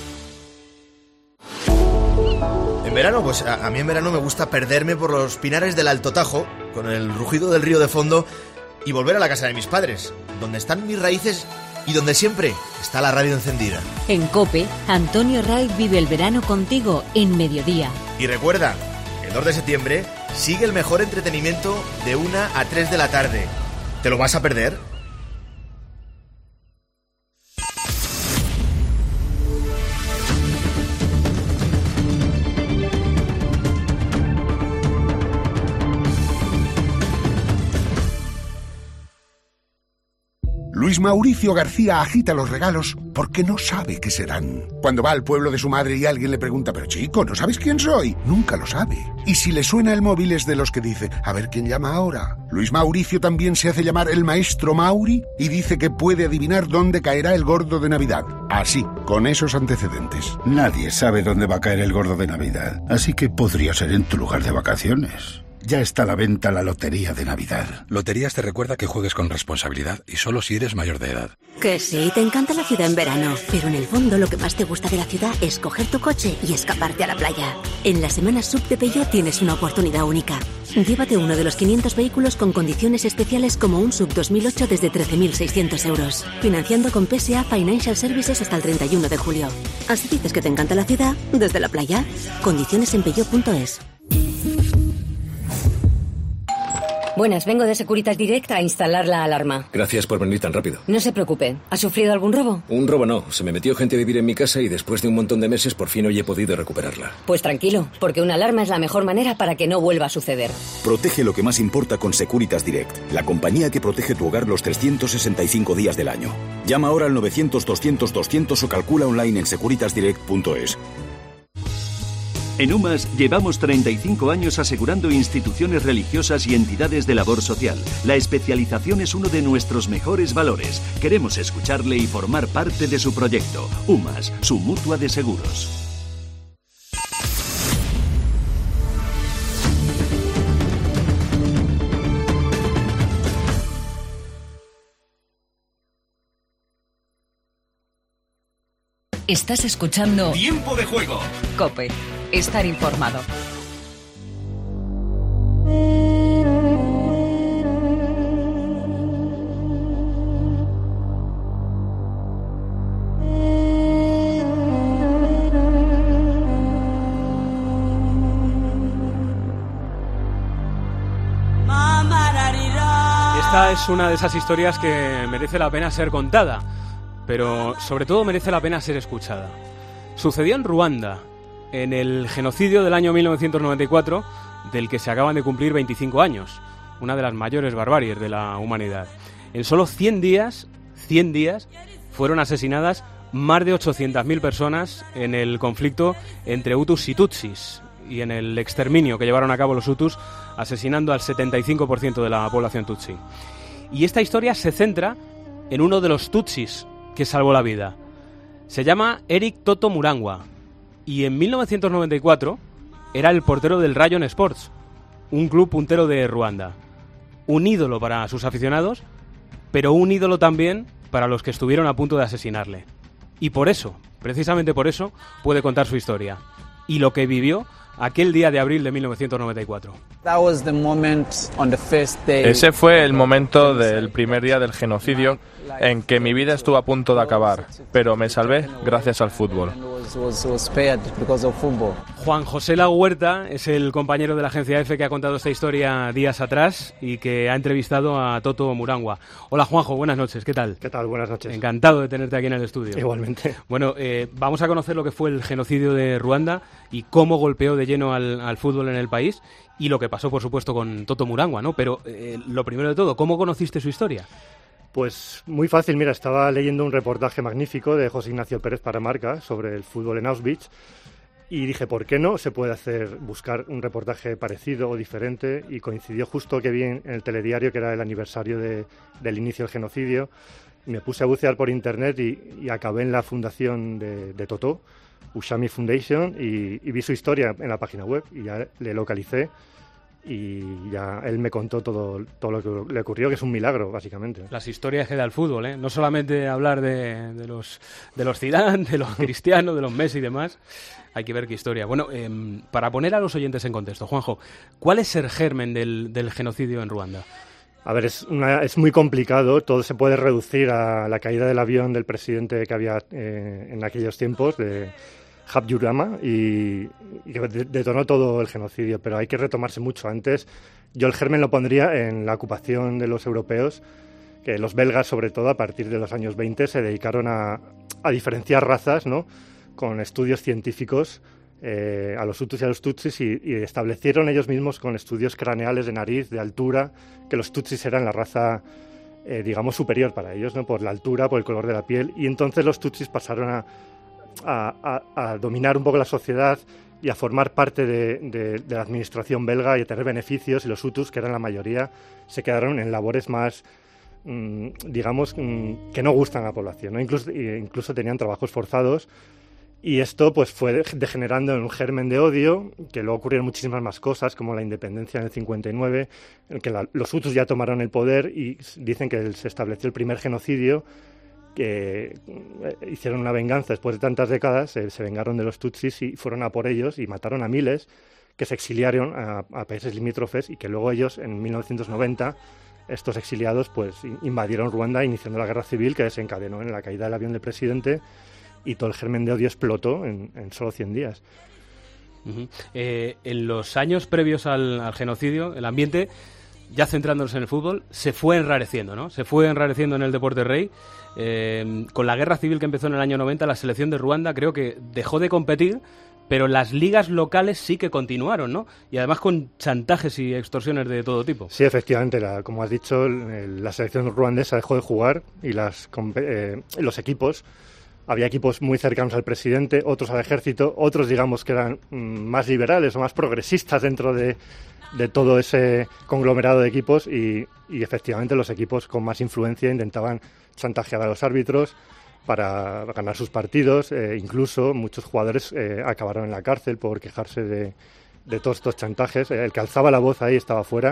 En verano, pues a, a mí en verano me gusta perderme por los pinares del Alto Tajo, con el rugido del río de fondo, y volver a la casa de mis padres, donde están mis raíces y donde siempre está la radio encendida. En COPE, Antonio Ray vive el verano contigo en Mediodía. Y recuerda, el dos de septiembre sigue el mejor entretenimiento de una a tres de la tarde. ¿Te lo vas a perder? Luis Mauricio García agita los regalos porque no sabe qué serán. Cuando va al pueblo de su madre y alguien le pregunta, pero chico, ¿no sabes quién soy? Nunca lo sabe. Y si le suena el móvil es de los que dice, a ver quién llama ahora. Luis Mauricio también se hace llamar el maestro Mauri y dice que puede adivinar dónde caerá el gordo de Navidad. Así, con esos antecedentes. Nadie sabe dónde va a caer el gordo de Navidad, así que podría ser en tu lugar de vacaciones. Ya está a la venta la Lotería de Navidad. Loterías te recuerda que juegues con responsabilidad y solo si eres mayor de edad. Que sí, te encanta la ciudad en verano, pero en el fondo lo que más te gusta de la ciudad es coger tu coche y escaparte a la playa. En la semana sub de Peugeot tienes una oportunidad única. Llévate uno de los quinientos vehículos con condiciones especiales como un sub dos mil ocho desde trece mil seiscientos euros. Financiando con P S A Financial Services hasta el treinta y uno de julio. Así dices que te encanta la ciudad desde la playa. Condiciones en peugeot punto es. Buenas, vengo de Securitas Direct a instalar la alarma. Gracias por venir tan rápido. No se preocupe. ¿Ha sufrido algún robo? Un robo no. Se me metió gente a vivir en mi casa y después de un montón de meses por fin hoy he podido recuperarla. Pues tranquilo, porque una alarma es la mejor manera para que no vuelva a suceder. Protege lo que más importa con Securitas Direct, la compañía que protege tu hogar los trescientos sesenta y cinco días del año. Llama ahora al novecientos doscientos doscientos o calcula online en securitas direct punto es. En UMAS llevamos treinta y cinco años asegurando instituciones religiosas y entidades de labor social. La especialización es uno de nuestros mejores valores. Queremos escucharle y formar parte de su proyecto. UMAS, su mutua de seguros. Estás escuchando Tiempo de Juego. COPE. Estar informado. Esta es una de esas historias que merece la pena ser contada, pero sobre todo merece la pena ser escuchada. Sucedió en Ruanda, en el genocidio del año mil novecientos noventa y cuatro, del que se acaban de cumplir veinticinco años, una de las mayores barbaries de la humanidad. En solo cien días, cien días, fueron asesinadas más de ochocientas mil personas en el conflicto entre Hutus y Tutsis y en el exterminio que llevaron a cabo los Hutus, asesinando al setenta y cinco por ciento de la población Tutsi. Y esta historia se centra en uno de los Tutsis que salvó la vida. Se llama Eric Toto Murangwa y en mil novecientos noventa y cuatro era el portero del Rayon Sports, un club puntero de Ruanda. Un ídolo para sus aficionados, pero un ídolo también para los que estuvieron a punto de asesinarle. Y por eso, precisamente por eso, puede contar su historia y lo que vivió aquel día de abril de mil novecientos noventa y cuatro. Ese fue el momento del primer día del genocidio en que mi vida estuvo a punto de acabar, pero me salvé gracias al fútbol. Juan José Lahuerta es el compañero de la agencia EFE que ha contado esta historia días atrás y que ha entrevistado a Toto Murangwa. Hola Juanjo, buenas noches, ¿qué tal? ¿Qué tal? Buenas noches. Encantado de tenerte aquí en el estudio. Igualmente. Bueno, eh, vamos a conocer lo que fue el genocidio de Ruanda y cómo golpeó de lleno al, al fútbol en el país y lo que pasó, por supuesto, con Toto Murangwa, ¿no? Pero eh, lo primero de todo, ¿cómo conociste su historia? Pues muy fácil, mira, estaba leyendo un reportaje magnífico de José Ignacio Pérez para Marca sobre el fútbol en Auschwitz y dije, ¿por qué no se puede hacer, buscar un reportaje parecido o diferente? Y coincidió justo que vi en el telediario que era el aniversario de, del inicio del genocidio. Me puse a bucear por internet y, y acabé en la fundación de, de Toto, Ushami Foundation, y, y vi su historia en la página web y ya le localicé. Y ya él me contó todo, todo lo que le ocurrió, que es un milagro, básicamente. Las historias que da el fútbol, ¿eh? No solamente hablar de, de los de los Zidane, de los Cristiano, de los Messi y demás. Hay que ver qué historia. Bueno, eh, para poner a los oyentes en contexto, Juanjo, ¿cuál es el germen del, del genocidio en Ruanda? A ver, es, una, es muy complicado. Todo se puede reducir a la caída del avión del presidente que había eh, en aquellos tiempos, de Habyarimana, y, y detonó todo el genocidio, pero hay que retomarse mucho antes. Yo el germen lo pondría en la ocupación de los europeos, que los belgas, sobre todo, a partir de los años veinte, se dedicaron a, a diferenciar razas, ¿no?, con estudios científicos eh, a los Hutus y a los Tutsis, y, y establecieron ellos mismos con estudios craneales de nariz, de altura, que los Tutsis eran la raza eh, digamos, superior para ellos, ¿no? Por la altura, por el color de la piel, y entonces los tutsis pasaron a, a, a, a dominar un poco la sociedad y a formar parte de, de, de la administración belga y a tener beneficios, y los hutus, que eran la mayoría, se quedaron en labores más, mmm, digamos, mmm, que no gustan a la población, ¿no? Incluso, incluso tenían trabajos forzados, y esto pues fue degenerando en un germen de odio, que luego ocurrieron muchísimas más cosas, como la independencia en el cincuenta y nueve, en el que la, los hutus ya tomaron el poder y dicen que se estableció el primer genocidio, que hicieron una venganza después de tantas décadas, eh, se vengaron de los tutsis y fueron a por ellos y mataron a miles, que se exiliaron a, a países limítrofes, y que luego ellos, en mil novecientos noventa, estos exiliados pues invadieron Ruanda, iniciando la guerra civil que desencadenó en la caída del avión del presidente, y todo el germen de odio explotó en, en solo cien días. Uh-huh. Eh, en los años previos al, al genocidio, el ambiente, ya centrándonos en el fútbol, se fue enrareciendo, ¿no? Se fue enrareciendo en el deporte rey. Eh, con la guerra civil que empezó en el año noventa, la selección de Ruanda creo que dejó de competir, pero las ligas locales sí que continuaron, ¿no? Y además con chantajes y extorsiones de todo tipo. Sí, efectivamente, la, como has dicho, el, la selección ruandesa dejó de jugar, y las, eh, los equipos, había equipos muy cercanos al presidente, otros al ejército, otros digamos que eran mm, más liberales o más progresistas dentro de, de todo ese conglomerado de equipos, y, y efectivamente los equipos con más influencia intentaban chantajear a los árbitros para ganar sus partidos, eh, incluso muchos jugadores eh, acabaron en la cárcel por quejarse de, de todos estos chantajes. El que alzaba la voz ahí estaba fuera,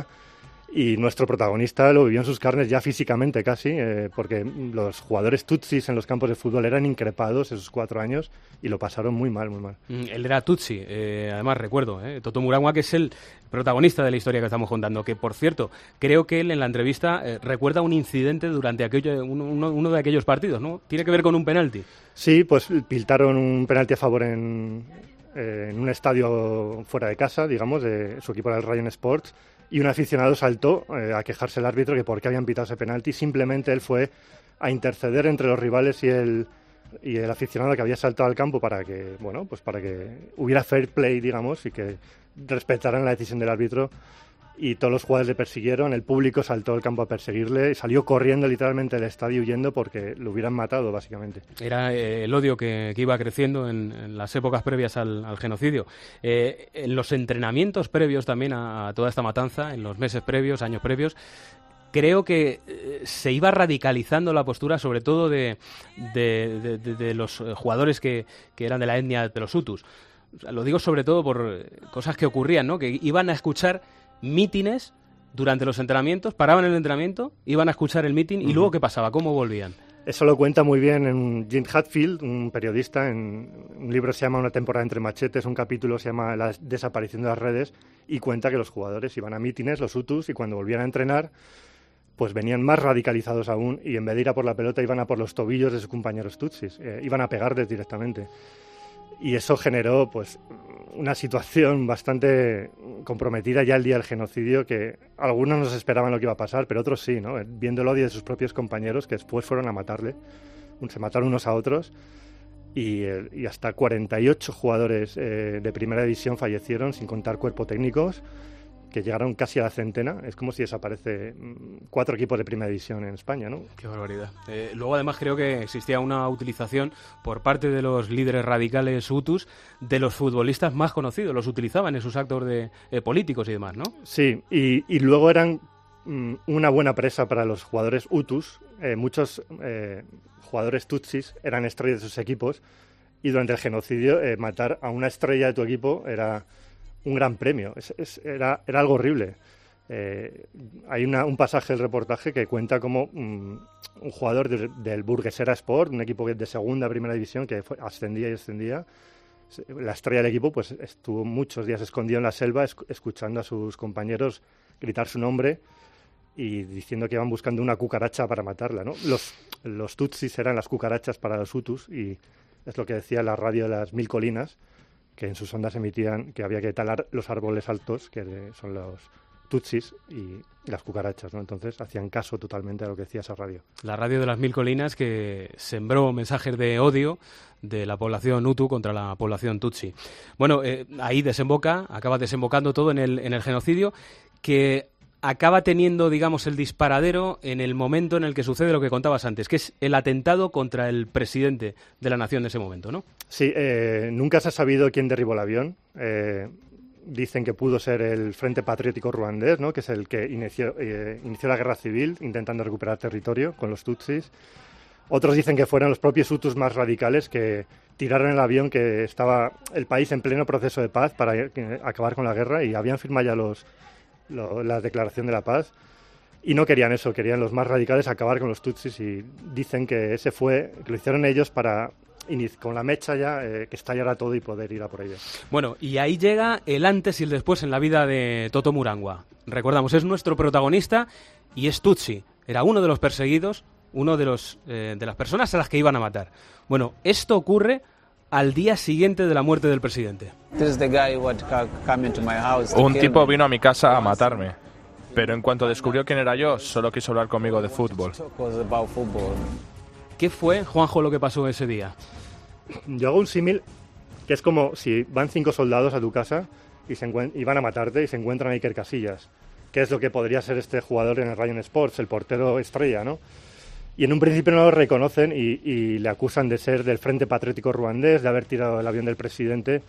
y nuestro protagonista lo vivió en sus carnes ya físicamente casi, eh, porque los jugadores tutsis en los campos de fútbol eran increpados esos cuatro años y lo pasaron muy mal, muy mal. Mm, él era tutsi, eh, además recuerdo, eh, Toto Muranwa, que es el protagonista de la historia que estamos contando, que por cierto, creo que él en la entrevista eh, recuerda un incidente durante aquello, uno, uno, uno de aquellos partidos, ¿no? Tiene que ver con un penalti. Sí, pues piltaron un penalti a favor en, eh, en un estadio fuera de casa, digamos, de su equipo era el Rayon Sports, y un aficionado saltó eh, a quejarse al árbitro que por qué habían pitado ese penalti. Simplemente él fue a interceder entre los rivales y el, y el aficionado que había saltado al campo para que, bueno, pues para que hubiera fair play, digamos, y que respetaran la decisión del árbitro. Y todos los jugadores le persiguieron, el público saltó al campo a perseguirle, salió corriendo literalmente del estadio huyendo porque lo hubieran matado, básicamente. Era eh, el odio que, que iba creciendo en, en las épocas previas al, al genocidio. Eh, en los entrenamientos previos también a, a toda esta matanza, en los meses previos, años previos, creo que eh, se iba radicalizando la postura, sobre todo de, de, de, de, de los jugadores que, que eran de la etnia de los hutus. O sea, lo digo sobre todo por cosas que ocurrían, ¿no? Que iban a escuchar mítines durante los entrenamientos, paraban el entrenamiento, iban a escuchar el mítin, y luego ¿qué pasaba? ¿Cómo volvían? Eso lo cuenta muy bien en Jim Hatfield, un periodista, en un libro se llama Una temporada entre machetes, un capítulo se llama La desaparición de las redes, y cuenta que los jugadores iban a mítines, los hutus, y cuando volvían a entrenar, pues venían más radicalizados aún, y en vez de ir a por la pelota iban a por los tobillos de sus compañeros tutsis, eh, iban a pegarles directamente. Y eso generó pues una situación bastante comprometida ya el día del genocidio, que algunos no se esperaban lo que iba a pasar, pero otros sí, ¿no? Viendo el odio de sus propios compañeros que después fueron a matarle, se mataron unos a otros, y, y hasta cuarenta y ocho jugadores eh, de primera división fallecieron, sin contar cuerpo técnicos, que llegaron casi a la centena. Es como si desaparece cuatro equipos de primera división en España, ¿no? Qué barbaridad. Eh, luego, además, creo que existía una utilización por parte de los líderes radicales hutus de los futbolistas más conocidos. Los utilizaban en sus actos de, eh, políticos y demás, ¿no? Sí, y, y luego eran mm, una buena presa para los jugadores hutus. Eh, muchos eh, jugadores tutsis eran estrellas de sus equipos, y durante el genocidio eh, matar a una estrella de tu equipo era un gran premio, es, es, era, era algo horrible. Eh, hay una, un pasaje del reportaje que cuenta cómo um, un jugador de, del Burguesera Sport, un equipo de segunda, primera división, que fue, ascendía y ascendía, la estrella del equipo pues estuvo muchos días escondido en la selva esc- escuchando a sus compañeros gritar su nombre y diciendo que iban buscando una cucaracha para matarla, ¿no? Los, los tutsis eran las cucarachas para los hutus, y es lo que decía la radio de las Mil Colinas, que en sus ondas emitían que había que talar los árboles altos, que son los tutsis, y las cucarachas, ¿no? Entonces hacían caso totalmente a lo que decía esa radio. La radio de las Mil Colinas, que sembró mensajes de odio de la población hutu contra la población tutsi. Bueno, eh, ahí desemboca, acaba desembocando todo en el, en el genocidio, que acaba teniendo, digamos, el disparadero en el momento en el que sucede lo que contabas antes, que es el atentado contra el presidente de la nación de ese momento, ¿no? Sí, eh, nunca se ha sabido quién derribó el avión. Eh, dicen que pudo ser el Frente Patriótico Ruandés, ¿no?, que es el que inició, eh, inició la guerra civil intentando recuperar territorio con los Tutsis. Otros dicen que fueron los propios Hutus más radicales que tiraron el avión, que estaba el país en pleno proceso de paz para eh, acabar con la guerra, y habían firmado ya los, lo, la declaración de la paz, y no querían eso, querían los más radicales acabar con los Tutsis, y dicen que ese fue, que lo hicieron ellos para, con la mecha ya, eh, que estallara todo y poder ir a por ellos. Bueno, y ahí llega el antes y el después en la vida de Toto Murangwa. Recordamos, es nuestro protagonista y es Tutsi, era uno de los perseguidos, uno de los eh, de las personas a las que iban a matar. Bueno, esto ocurre al día siguiente de la muerte del presidente. Un tipo vino a mi casa a matarme, pero en cuanto descubrió quién era yo, solo quiso hablar conmigo de fútbol. ¿Qué fue, Juanjo, lo que pasó ese día? Yo hago un símil que es como si van cinco soldados a tu casa y, se y van a matarte y se encuentran a Iker Casillas, que es lo que podría ser este jugador en el Rayon Sports, el portero estrella, ¿no? Y en un principio no lo reconocen y, y le acusan de ser del Frente Patriótico Ruandés, de haber tirado el avión del presidente.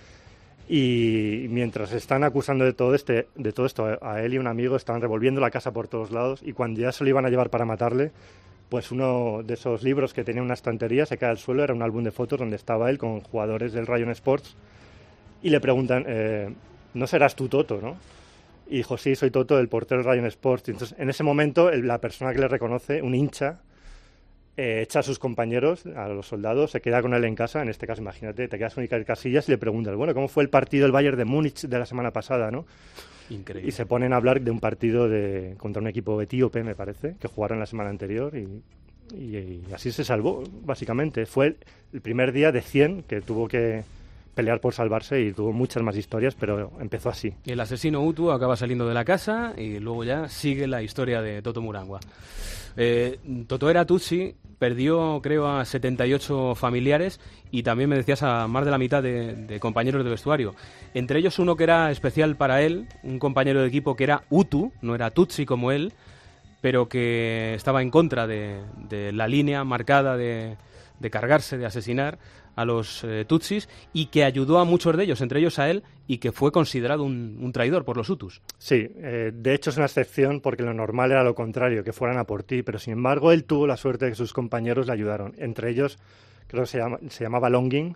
Y mientras están acusando de todo, este, de todo esto a él y un amigo, estaban revolviendo la casa por todos lados, y cuando ya se lo iban a llevar para matarle, pues uno de esos libros que tenía una estantería se cae al suelo, era un álbum de fotos donde estaba él con jugadores del Rayon Sports, y le preguntan, eh, ¿no serás tú Toto, no? Y dijo, sí, soy Toto, el portero del Rayon Sports. Y entonces, en ese momento, el, la persona que le reconoce, un hincha, Eh, echa a sus compañeros, a los soldados, se queda con él en casa, en este caso, imagínate, te quedas con Iker Casillas y le preguntas, bueno, ¿cómo fue el partido del Bayern de Múnich de la semana pasada, no? Increíble. Y se ponen a hablar de un partido de contra un equipo etíope, me parece, que jugaron la semana anterior, y, y, y así se salvó, básicamente. Fue el, el primer día de cien que tuvo que pelear por salvarse, y tuvo muchas más historias, pero empezó así. El asesino Hutu acaba saliendo de la casa y luego ya sigue la historia de Toto Murangwa. Eh, Toto era Tutsi, perdió creo a setenta y ocho familiares y también me decías a más de la mitad de, de compañeros de vestuario. Entre ellos uno que era especial para él, un compañero de equipo que era Hutu, no era Tutsi como él, pero que estaba en contra de, de la línea marcada de, de cargarse, de asesinar a los eh, Tutsis, y que ayudó a muchos de ellos, entre ellos a él, y que fue considerado un, un traidor por los Hutus. Sí, eh, de hecho es una excepción, porque lo normal era lo contrario, que fueran a por ti, pero sin embargo él tuvo la suerte de que sus compañeros le ayudaron. Entre ellos, creo que se, llama, se llamaba Longin,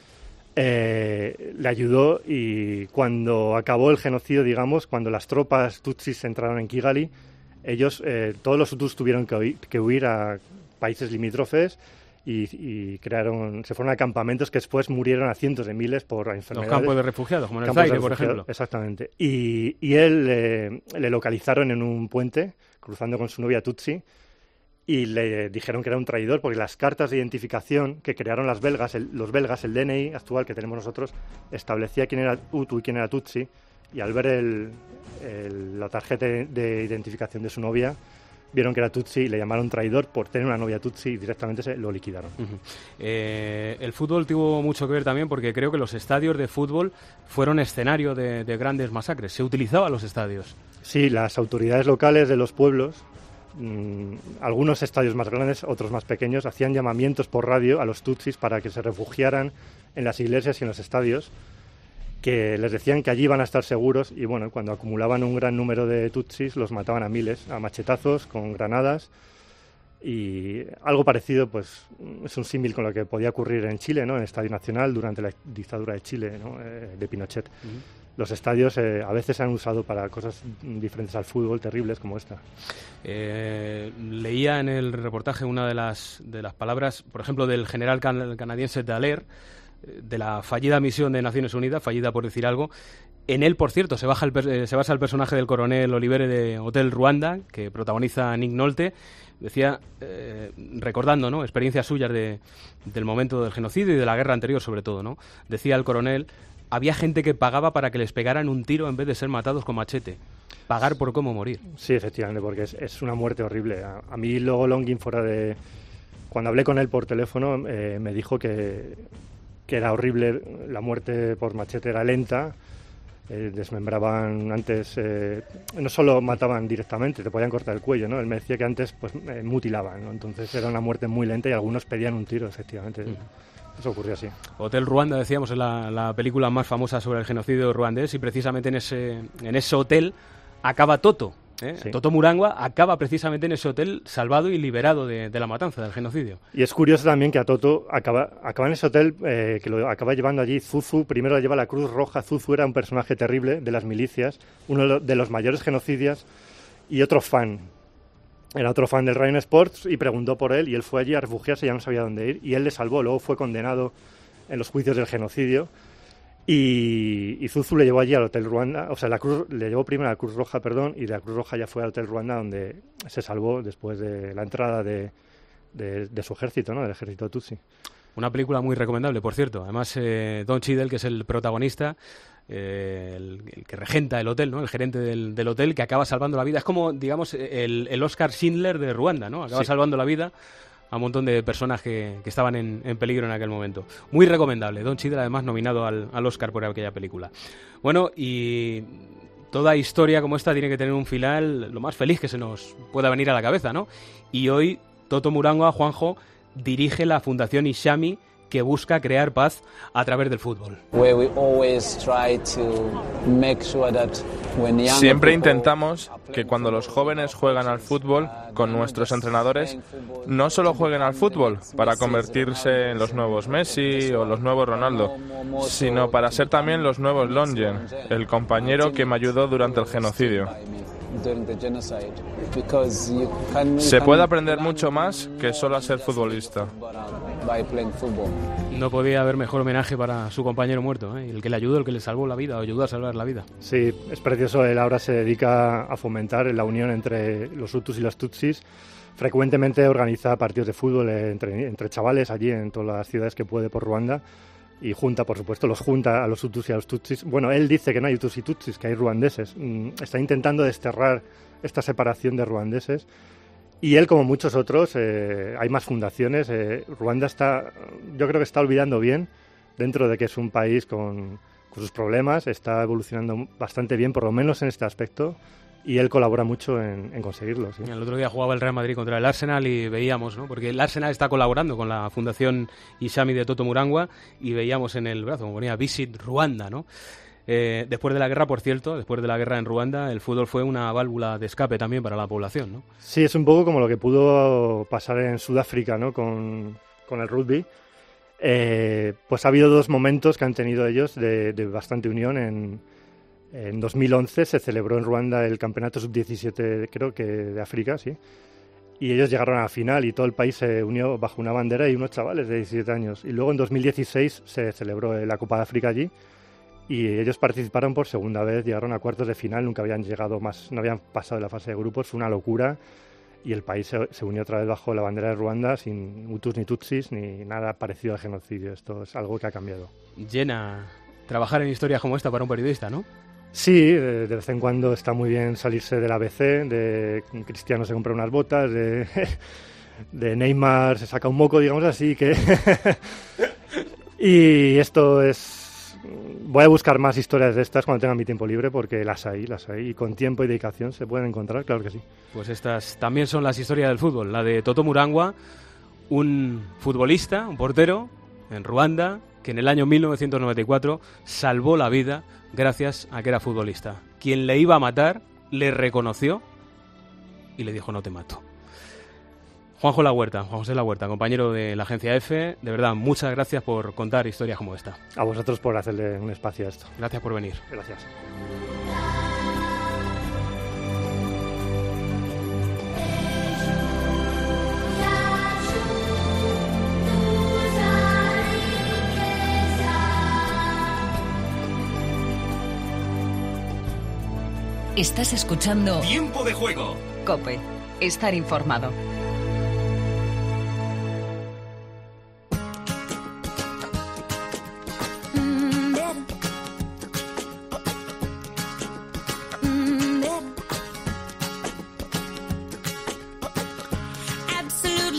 eh, le ayudó, y cuando acabó el genocidio, digamos, cuando las tropas Tutsis entraron en Kigali, ellos, eh, todos los Hutus tuvieron que huir, que huir a países limítrofes, Y, y crearon, se fueron a campamentos que después murieron a cientos de miles por enfermedades. Los campos de refugiados, como en el Zaire, por ejemplo. Exactamente. Y, y él eh, le localizaron en un puente, cruzando con su novia Tutsi, y le dijeron que era un traidor, porque las cartas de identificación que crearon las belgas, el, los belgas, el D N I actual que tenemos nosotros, establecía quién era Hutu y quién era Tutsi, y al ver el, el, la tarjeta de identificación de su novia, vieron que era Tutsi y le llamaron traidor por tener una novia Tutsi, y directamente se lo liquidaron. Uh-huh. Eh, el fútbol tuvo mucho que ver también, porque creo que los estadios de fútbol fueron escenario de, de grandes masacres. Se utilizaban los estadios. Sí, las autoridades locales de los pueblos, mmm, algunos estadios más grandes, otros más pequeños, hacían llamamientos por radio a los Tutsis para que se refugiaran en las iglesias y en los estadios, que les decían que allí iban a estar seguros, y bueno, cuando acumulaban un gran número de Tutsis los mataban a miles, a machetazos, con granadas, y algo parecido, pues es un símil con lo que podía ocurrir en Chile, ¿no? En el Estadio Nacional durante la dictadura de Chile, ¿no? eh, de Pinochet. Uh-huh. Los estadios eh, a veces se han usado para cosas diferentes al fútbol, terribles como esta. Eh, leía en el reportaje una de las, de las palabras, por ejemplo, del general can- canadiense Dallaire, de la fallida misión de Naciones Unidas, fallida por decir algo. En él, por cierto, se, baja el, eh, se basa el personaje del coronel Olivere de Hotel Ruanda, que protagoniza Nick Nolte. Decía, eh, recordando, ¿no?, experiencias suyas de, del momento del genocidio y de la guerra anterior, sobre todo, ¿no? Decía el coronel, había gente que pagaba para que les pegaran un tiro en vez de ser matados con machete. Pagar por cómo morir. Sí, efectivamente, porque es, es una muerte horrible. A, a mí luego Longin, fuera de... Cuando hablé con él por teléfono, eh, me dijo que... que era horrible, la muerte por machete era lenta, Eh, desmembraban antes, eh, no solo mataban directamente, te podían cortar el cuello, ¿no? Él me decía que antes pues eh, mutilaban, ¿no? Entonces era una muerte muy lenta y algunos pedían un tiro, efectivamente. Mm. Eso ocurrió así. Hotel Ruanda, decíamos, es la, la película más famosa sobre el genocidio ruandés, y precisamente en ese, en ese hotel acaba Toto. ¿Eh? Sí. Toto Murangwa acaba precisamente en ese hotel salvado y liberado de, de la matanza, del genocidio. Y es curioso también que a Toto acaba, acaba en ese hotel, eh, que lo acaba llevando allí Zuzu. Primero lo lleva la Cruz Roja. Zuzu era un personaje terrible de las milicias, uno de los mayores genocidas, y otro fan. Era otro fan del Ryan Sports y preguntó por él, y él fue allí a refugiarse, ya no sabía dónde ir, y él le salvó. Luego fue condenado en los juicios del genocidio. Y, y Zuzu le llevó allí al Hotel Ruanda, o sea, la Cruz, le llevó primero a la Cruz Roja, perdón, y de la Cruz Roja ya fue al Hotel Ruanda, donde se salvó después de la entrada de, de, de su ejército, ¿no? Del ejército Tutsi. Una película muy recomendable, por cierto. Además, eh, Don Cheadle, que es el protagonista, eh, el, el que regenta el hotel, ¿no? El gerente del, del hotel, que acaba salvando la vida. Es como, digamos, el, el Oscar Schindler de Ruanda, ¿no? Acaba sí. salvando la vida a un montón de personas que, que estaban en, en peligro en aquel momento. Muy recomendable. Don Cheadle, además, nominado al, al Oscar por aquella película. Bueno, y toda historia como esta tiene que tener un final lo más feliz que se nos pueda venir a la cabeza, ¿no? Y hoy Toto Murangwa, Juanjo, dirige la Fundación Ishami, que busca crear paz a través del fútbol. Siempre intentamos que cuando los jóvenes juegan al fútbol con nuestros entrenadores, no solo jueguen al fútbol para convertirse en los nuevos Messi o los nuevos Ronaldo, sino para ser también los nuevos Longen, el compañero que me ayudó durante el genocidio. Se puede aprender mucho más que solo a ser futbolista. No podía haber mejor homenaje para su compañero muerto, ¿eh? El que le ayudó, el que le salvó la vida, o ayudó a salvar la vida. Sí, es precioso. Él ahora se dedica a fomentar la unión entre los Hutus y los Tutsis. Frecuentemente organiza partidos de fútbol entre, entre chavales allí en todas las ciudades que puede por Ruanda. Y junta, por supuesto, los junta a los Hutus y a los Tutsis. Bueno, él dice que no hay Hutus y Tutsis, que hay ruandeses. Está intentando desterrar esta separación de ruandeses. Y él, como muchos otros, eh, hay más fundaciones. Eh, Ruanda está, yo creo que está olvidando bien, dentro de que es un país con, con sus problemas, está evolucionando bastante bien, por lo menos en este aspecto. Y él colabora mucho en, en conseguirlo. ¿Sí? El otro día jugaba el Real Madrid contra el Arsenal y veíamos, ¿no? Porque el Arsenal está colaborando con la Fundación Ishami de Toto Murangwa, y veíamos en el brazo, como ponía, Visit Ruanda, ¿no? Eh, después de la guerra, por cierto, después de la guerra en Ruanda, el fútbol fue una válvula de escape también para la población, ¿no? Sí, es un poco como lo que pudo pasar en Sudáfrica, ¿no? Con, con el rugby. Eh, pues ha habido dos momentos que han tenido ellos de, de bastante unión. En, en dos mil once se celebró en Ruanda el campeonato sub diecisiete, creo que de África, sí. Y ellos llegaron a la final y todo el país se unió bajo una bandera y unos chavales de diecisiete años. Y luego en dos mil dieciséis se celebró la Copa de África allí. Y ellos participaron por segunda vez, llegaron a cuartos de final, nunca habían llegado más, no habían pasado de la fase de grupos, fue una locura, y el país se, se unió otra vez bajo la bandera de Ruanda, sin Hutus ni Tutsis, ni nada parecido al genocidio. Esto es algo que ha cambiado. Llena trabajar en historias como esta para un periodista, ¿no? Sí, de, de vez en cuando está muy bien salirse del A B C, de Cristiano se compra unas botas, de, de Neymar se saca un moco, digamos así, que y esto es... Voy a buscar más historias de estas cuando tenga mi tiempo libre, porque las hay, las hay, y con tiempo y dedicación se pueden encontrar, claro que sí. Pues estas también son las historias del fútbol, la de Toto Murangwa, un futbolista, un portero en Ruanda, que en el año mil novecientos noventa y cuatro salvó la vida gracias a que era futbolista. Quien le iba a matar le reconoció y le dijo: no te mato. Juanjo La Huerta, Juan José La Huerta, compañero de la agencia EFE, de verdad, muchas gracias por contar historias como esta. A vosotros por hacerle un espacio a esto. Gracias por venir. Gracias. Estás escuchando Tiempo de Juego. COPE. Estar informado.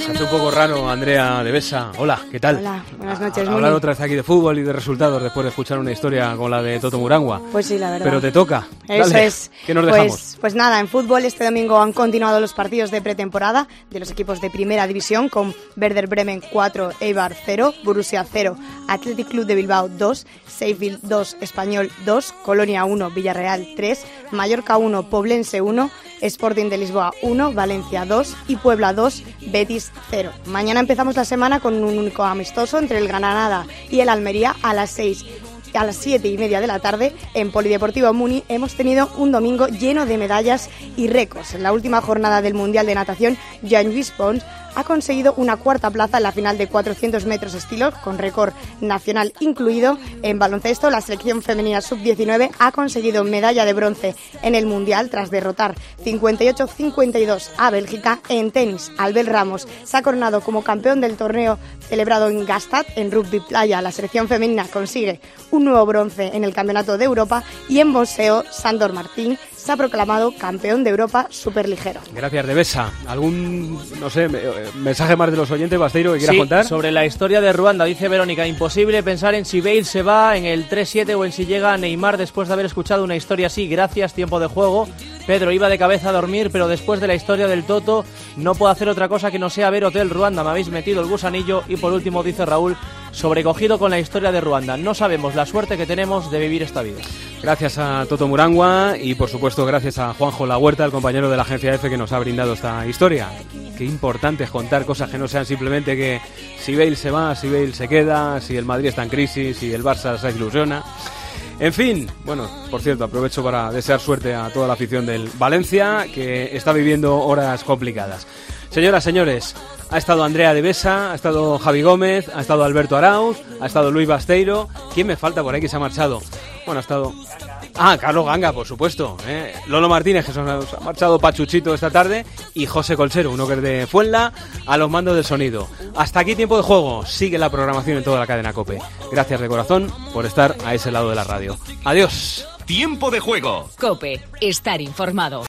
Se hace un poco raro, Andrea de Besa. Hola, ¿qué tal? Hola, buenas noches. Hablar otra vez aquí de fútbol y de resultados después de escuchar una historia como la de Toto Murangua. Pues sí, la verdad. Pero te toca. Eso Dale, es. ¿qué nos pues, dejamos? Pues nada, en fútbol este domingo han continuado los partidos de pretemporada de los equipos de Primera División con Werder Bremen cuatro, Eibar cero, Borussia cero, Athletic Club de Bilbao dos, Sheffield dos, Español dos, Colonia uno, Villarreal tres, Mallorca uno, Poblense uno, Sporting de Lisboa uno, Valencia dos y Puebla dos, Betis cero. Mañana empezamos la semana con un único amistoso entre el Granada y el Almería a las seis. A las siete y media de la tarde en Polideportivo Muni hemos tenido un domingo lleno de medallas y récords. En la última jornada del Mundial de Natación, Jean-Louis Pons ha conseguido una cuarta plaza en la final de cuatrocientos metros estilo, con récord nacional incluido. En baloncesto, la selección femenina sub diecinueve ha conseguido medalla de bronce en el Mundial tras derrotar cincuenta y ocho a cincuenta y dos a Bélgica. En tenis, Albert Ramos se ha coronado como campeón del torneo celebrado en Gstaad. En rugby playa, la selección femenina consigue un nuevo bronce en el Campeonato de Europa. Y en boxeo, Sandor Martín se ha proclamado campeón de Europa superligero. Gracias, de Besa. ¿Algún, no sé, mensaje más de los oyentes, Basteiro, que quieras sí, contar? Sobre la historia de Ruanda, dice Verónica, imposible pensar en si Bale se va en el tres siete o en si llega Neymar después de haber escuchado una historia así. Gracias, tiempo de juego. Pedro iba de cabeza a dormir, pero después de la historia del Toto no puedo hacer otra cosa que no sea ver Hotel Ruanda. Me habéis metido el gusanillo. Y por último, dice Raúl, sobrecogido con la historia de Ruanda. No sabemos la suerte que tenemos de vivir esta vida. Gracias a Toto Murangua y, por supuesto, gracias a Juanjo La Huerta, el compañero de la agencia F, que nos ha brindado esta historia. Qué importante es contar cosas que no sean simplemente que si Bale se va, si Bale se queda, si el Madrid está en crisis, si el Barça se ilusiona. En fin, bueno, por cierto, aprovecho para desear suerte a toda la afición del Valencia, que está viviendo horas complicadas. Señoras, señores, ha estado Andrea de Besa, ha estado Javi Gómez, ha estado Alberto Arauz, ha estado Luis Basteiro. ¿Quién me falta por ahí que se ha marchado? Bueno, ha estado... Ah, Carlos Ganga, por supuesto. ¿eh? Lolo Martínez, que se nos ha marchado pachuchito esta tarde. Y José Colsero, uno que es de Fuenla, a los mandos del sonido. Hasta aquí Tiempo de Juego. Sigue la programación en toda la cadena COPE. Gracias de corazón por estar a ese lado de la radio. Adiós. Tiempo de Juego. COPE. Estar informado.